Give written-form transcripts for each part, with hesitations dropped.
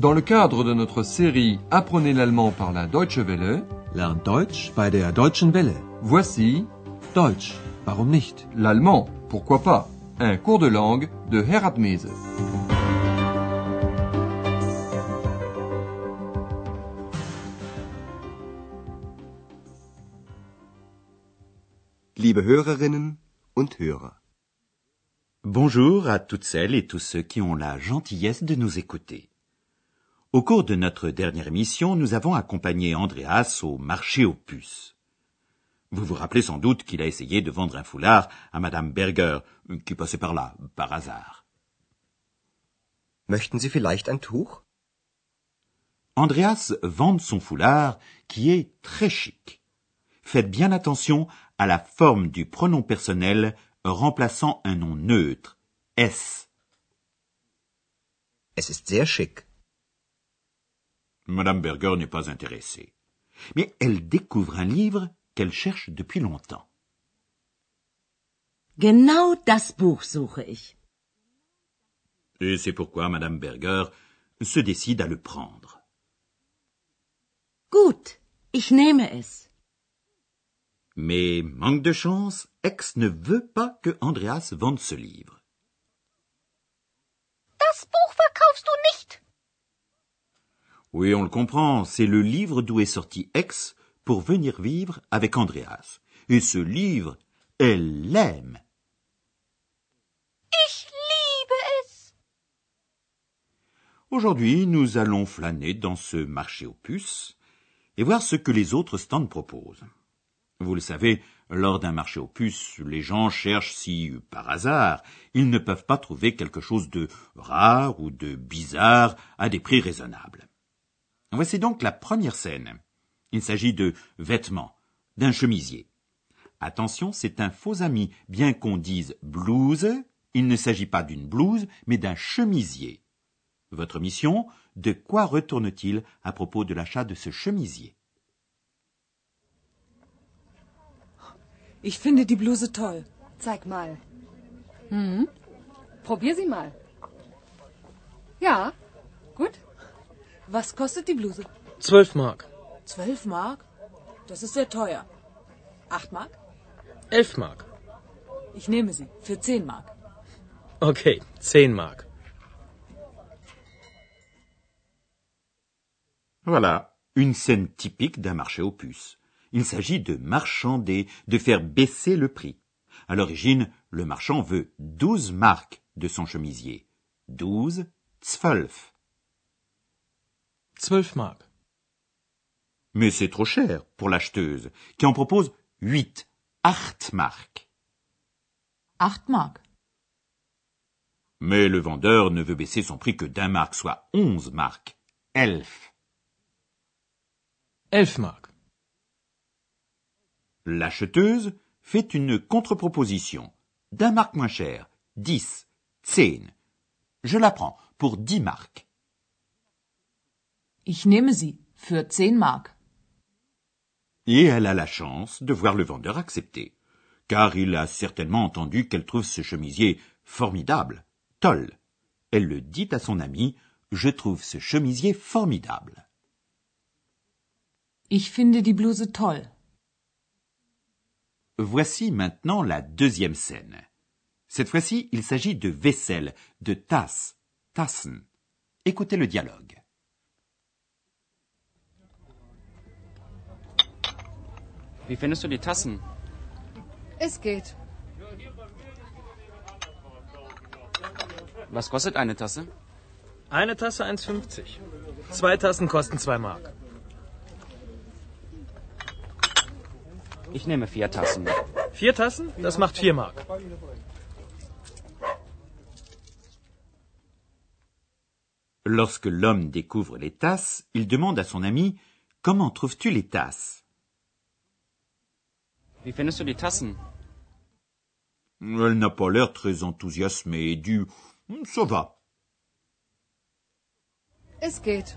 Dans le cadre de notre série Apprenez l'allemand par la Deutsche Welle, Lernt Deutsch bei der Deutschen Welle. voici Deutsch, warum nicht? l'allemand, pourquoi pas, un cours de langue de Herat Mese. Liebe Hörerinnen und Hörer. Bonjour à toutes celles et tous ceux qui ont la gentillesse de nous écouter. Au cours de notre dernière émission, nous avons accompagné Andreas au marché aux puces. Vous vous rappelez sans doute qu'il a essayé de vendre un foulard à Madame Berger, qui passait par là, par hasard. Möchten Sie vielleicht ein Tuch? Andreas vend son foulard, qui est très chic. Faites bien attention à la forme du pronom personnel remplaçant un nom neutre, S. Es ist sehr schick. Madame Berger n'est pas intéressée. Mais elle découvre un livre qu'elle cherche depuis longtemps. Genau das Buch suche ich. Et c'est pourquoi Madame Berger se décide à le prendre. Gut, ich nehme es. Mais, manque de chance, Ex ne veut pas que Andreas vende ce livre. Das Buch verkaufst du nicht. Oui, on le comprend, c'est le livre d'où est sorti Ex pour venir vivre avec Andreas. Et ce livre, elle l'aime. Ich liebe es. Aujourd'hui, nous allons flâner dans ce marché aux puces et voir ce que les autres stands proposent. Vous le savez, lors d'un marché aux puces, les gens cherchent si, par hasard, ils ne peuvent pas trouver quelque chose de rare ou de bizarre à des prix raisonnables. Voici donc la première scène. Il s'agit de vêtements, d'un chemisier. Attention, c'est un faux ami. Bien qu'on dise blouse, il ne s'agit pas d'une blouse, mais d'un chemisier. Votre mission, de quoi retourne-t-il à propos de l'achat de ce chemisier? Ich finde die Bluse toll. Zeig mal. Probier sie mal. Ja, gut. Was kostet die Bluse? 12 Mark. 12 Mark? Das ist sehr teuer. 8 Mark? 11 Mark. Ich nehme sie für 10 Mark. Okay, 10 Mark. Voilà, une scène typique d'un marché aux puces. Il s'agit de marchander, de faire baisser le prix. À l'origine, le marchand veut 12 marks de son chemisier. 12, 12. 12 Mark. Mais c'est trop cher pour l'acheteuse, qui en propose 8, 8 marks. 8 Mark. Mais le vendeur ne veut baisser son prix que d'1 mark, soit 11 marks. 11. 11 Mark. L'acheteuse fait une contre-proposition. d'1 mark moins cher, 10, 10. Je la prends pour 10 marks. Ich nehme sie für 10 Mark. Et elle a la chance de voir le vendeur accepter, car il a certainement entendu qu'elle trouve ce chemisier formidable, toll. Elle le dit à son ami, je trouve ce chemisier formidable. Ich finde die Bluse toll. Voici maintenant la deuxième scène. Cette fois-ci, il s'agit de vaisselle, de tasses, Tassen. Écoutez le dialogue. Wie findest du die Tassen? Es geht. Was kostet eine Tasse? Eine Tasse 1,50. 2 Tassen kosten 2 Mark. Ich nehme 4 Tassen. 4 Tassen? Das macht 4 Mark. Lorsque l'homme découvre les tasses, il demande à son ami « Comment trouves-tu les tasses ?» Wie findest du die Tassen? Elle n'a pas l'air très enthousiasmée et dit « Ça va ». Es geht.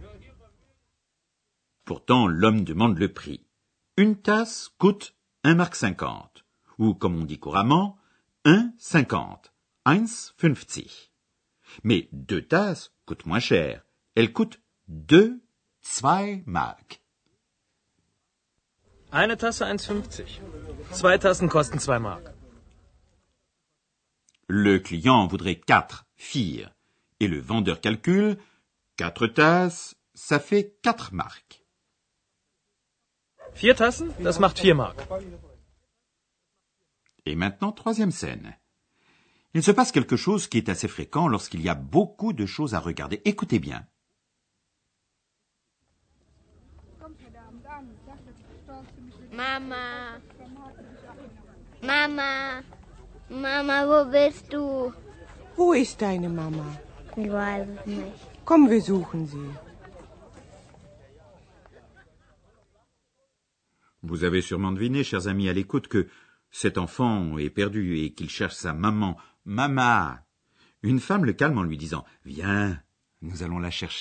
Pourtant, l'homme demande le prix. Une tasse coûte 1 mark 50, ou comme on dit couramment, 1,50, 1,50. Mais 2 tasses coûtent moins cher, Elle coûte 2 Mark. Eine Tasse 1,50. 2 Tassen kosten 2 Mark. Le client voudrait 4 filles. Et le vendeur calcule 4 tasses, ça fait 4 marks. 4 Tassen, das macht 4 Mark. Et maintenant, troisième scène. Il se passe quelque chose qui est assez fréquent lorsqu'il y a beaucoup de choses à regarder. Écoutez bien. Mama. Mama. Mama, wo bist du? Wo ist deine Mama? Ich weiß es nicht. Komm, wir suchen sie. Vous avez sûrement deviné, chers amis à l'écoute, que cet enfant est perdu et qu'il cherche sa maman. Mama! Une femme le calme en lui disant « Viens, nous allons la chercher. »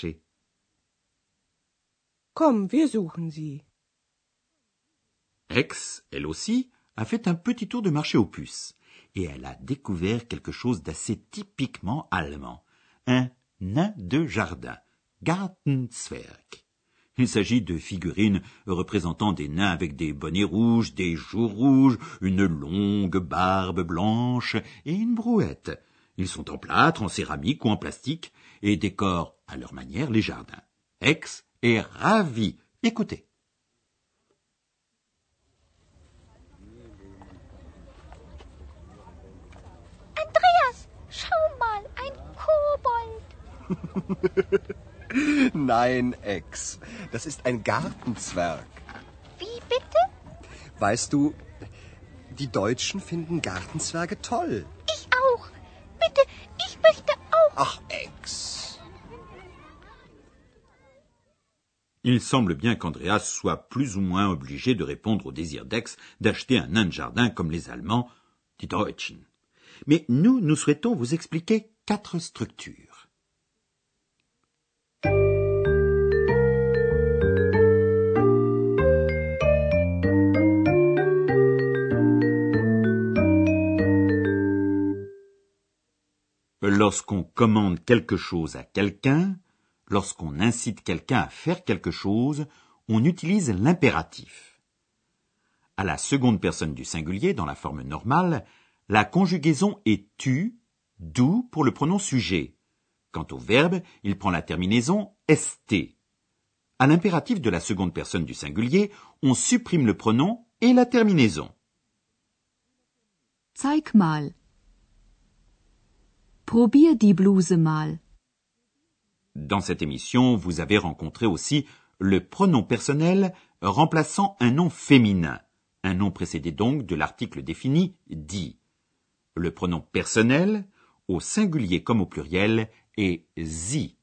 Komm, wir suchen sie. Ex, elle aussi, a fait un petit tour de marché aux puces. Et elle a découvert quelque chose d'assez typiquement allemand. Un nain de jardin. Gartenzwerg. Il s'agit de figurines représentant des nains avec des bonnets rouges, des joues rouges, une longue barbe blanche et une brouette. Ils sont en plâtre, en céramique ou en plastique et décorent à leur manière les jardins. Ex est ravi. Écoutez. Andreas, schau mal, ein Kobold. Nein, Ex. Das ist ein Gartenzwerg. Wie bitte? Weißt du, die Deutschen finden Gartenzwerge toll. Ich auch. Bitte, ich möchte auch. Ach, Ex. Il semble bien qu'Andreas soit plus ou moins obligé de répondre au désir d'Ex d'acheter un nain de jardin comme les Allemands, die Deutschen. Mais nous souhaitons vous expliquer 4 structures. Lorsqu'on commande quelque chose à quelqu'un, lorsqu'on incite quelqu'un à faire quelque chose, on utilise l'impératif. À la seconde personne du singulier, dans la forme normale, la conjugaison est tu, du pour le pronom sujet. Quant au verbe, il prend la terminaison st. À l'impératif de la seconde personne du singulier, on supprime le pronom et la terminaison. Zeig mal. Probier die Bluse mal. Dans cette émission, vous avez rencontré aussi le pronom personnel remplaçant un nom féminin, un nom précédé donc de l'article défini die. Le pronom personnel, au singulier comme au pluriel, est sie.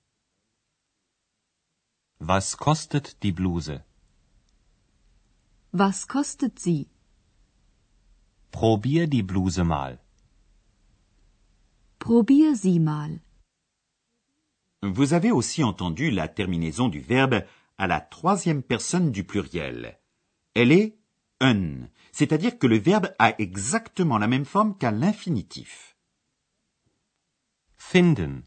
Was kostet die Bluse? Was kostet sie? Probier die Bluse mal. Probier sie mal. Vous avez aussi entendu la terminaison du verbe à la troisième personne du pluriel. Elle est un, c'est-à-dire que le verbe a exactement la même forme qu'à l'infinitif. Finden.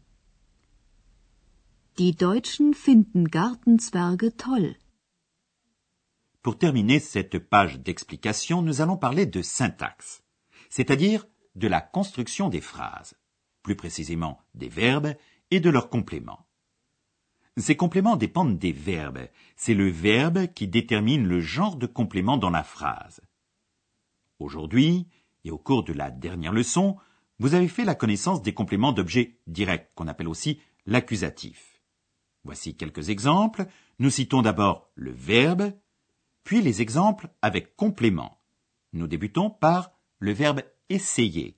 Die Deutschen finden Gartenzwerge toll. Pour terminer cette page d'explication, nous allons parler de syntaxe, c'est-à-dire de la construction des phrases, plus précisément des verbes et de leurs compléments. Ces compléments dépendent des verbes. C'est le verbe qui détermine le genre de complément dans la phrase. Aujourd'hui, et au cours de la dernière leçon, vous avez fait la connaissance des compléments d'objets directs, qu'on appelle aussi l'accusatif. Voici quelques exemples. Nous citons d'abord le verbe, puis les exemples avec complément. Nous débutons par le verbe essayer.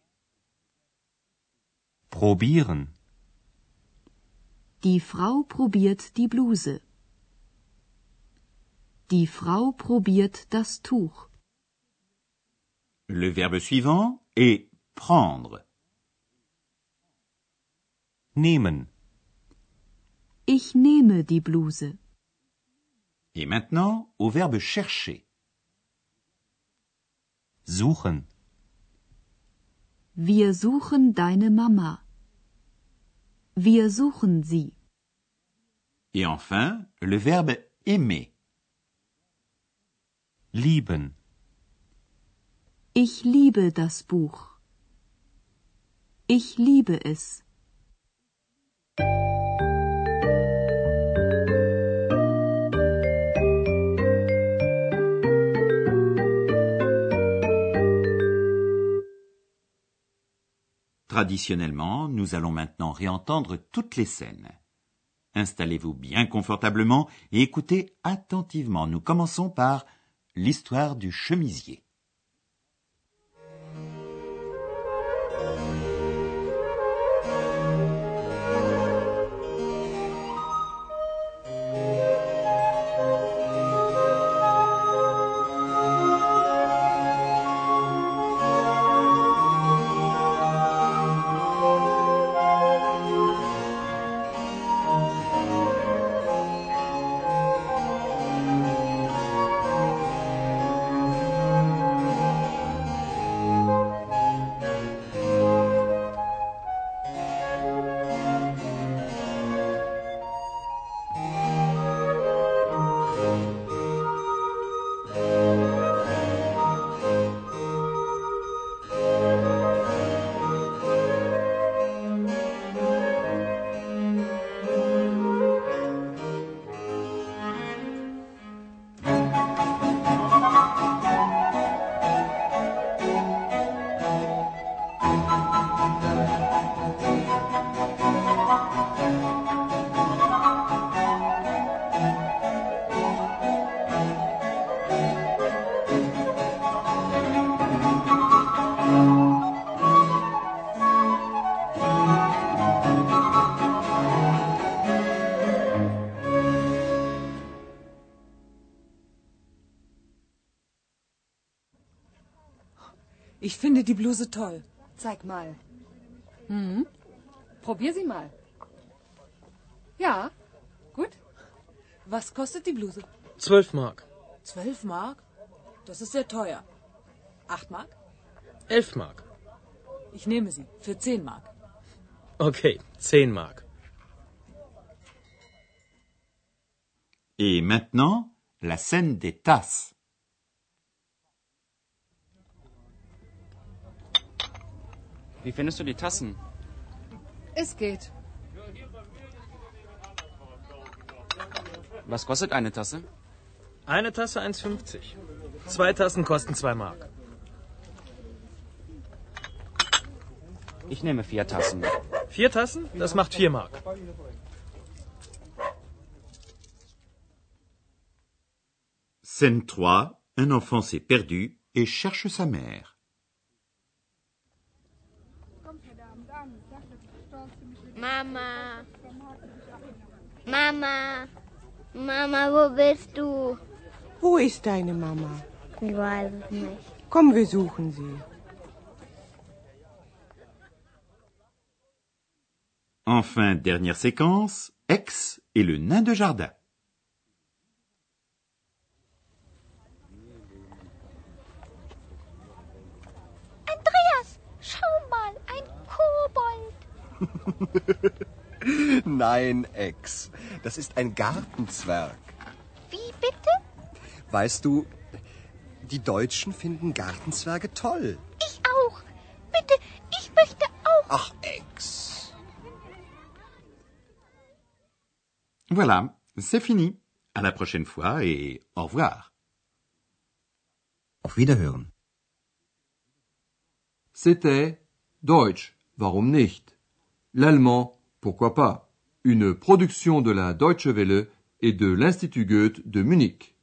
Probieren. Die Frau probiert die Bluse. Die Frau probiert das Tuch. Le verbe suivant est prendre. Nehmen. Ich nehme die Bluse. Et maintenant, au verbe chercher. Suchen. Wir suchen deine Mama. Wir suchen sie. Et enfin, le verbe aimer. Lieben. Ich liebe das Buch. Ich liebe es. Traditionnellement, nous allons maintenant réentendre toutes les scènes. Installez-vous bien confortablement et écoutez attentivement. Nous commençons par l'histoire du chemisier. Ich finde die Bluse toll. Zeig mal. Probier sie mal. Ja, gut. Was kostet die Bluse? 12 Mark. 12 Mark? Das ist sehr teuer. 8 Mark? 11 Mark. Ich nehme sie für 10 Mark. Okay, 10 Mark. Et maintenant, la scène des tasses. Wie findest du die Tassen? Es geht. Was kostet eine Tasse? Eine Tasse 1,50. 2 Tassen kosten 2 Mark. Ich nehme 4 Tassen. 4 Tassen? Das macht 4 Mark. Scène 3, un enfant s'est perdu et cherche sa mère. Mama. Mama. Mama, wo bist du? Wo ist deine Mama? Ich weiß es nicht. Komm, wir suchen sie. Enfin, dernière séquence, Aix et le nain de jardin. Andreas, schau mal, ein Kobold. Nein, Ex. Das ist ein Gartenzwerg. Wie bitte? Weißt du, die Deutschen finden Gartenzwerge toll. Ich auch. Bitte, ich möchte auch. Ach, Ex. Voilà, c'est fini. À la prochaine fois et au revoir. Auf Wiederhören. C'était Deutsch, warum nicht? L'allemand, pourquoi pas? Une production de la Deutsche Welle et de l'Institut Goethe de Munich.